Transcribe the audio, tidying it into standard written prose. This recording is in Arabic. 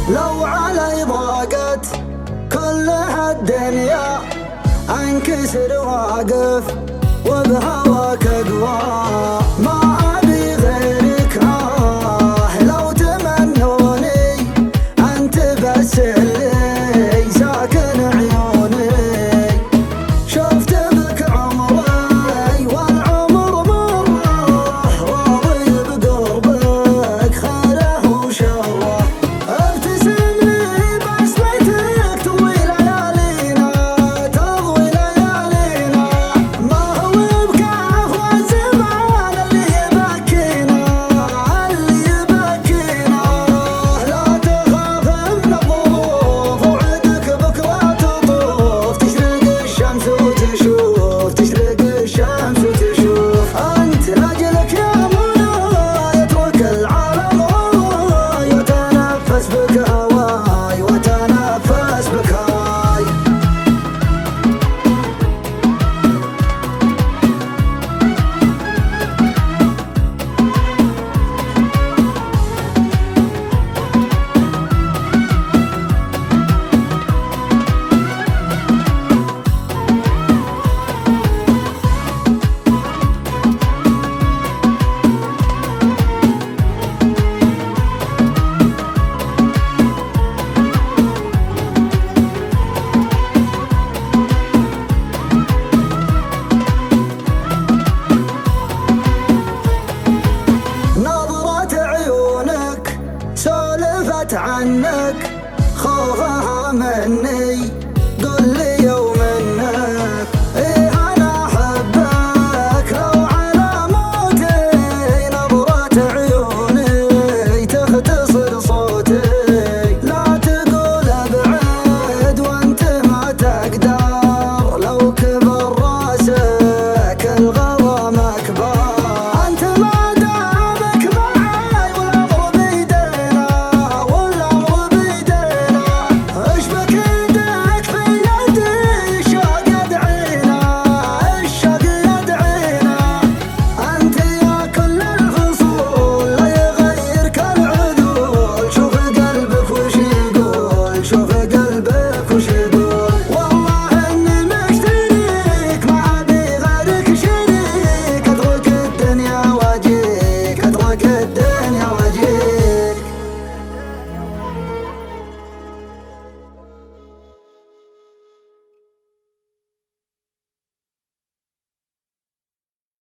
لو علي ضاقت كل هالدنيا انكسر واقف وبهواك اقوى. ما ابي غيرك لو تمنوني انت بس اللي ساكن عيوني. شفت بك عمري والعمر مره راضي بقربك خيره وشره. ابتسم لي بسمتك تضوي ليالينا تضوي ليالينا. ما هو بكاف والزمان اللي يبكينا اللي يبكينا. لا تخاف من الظروف وعدك بكره تطوف. تشرق الشمس وتشوف تشرق الشمس وتشوف. انت لاجلك يا منى يترك العالم هواي وتنفس بك هواي وتنفس بك هواي. نظرة عيونك سولفت عنك خوفها مني.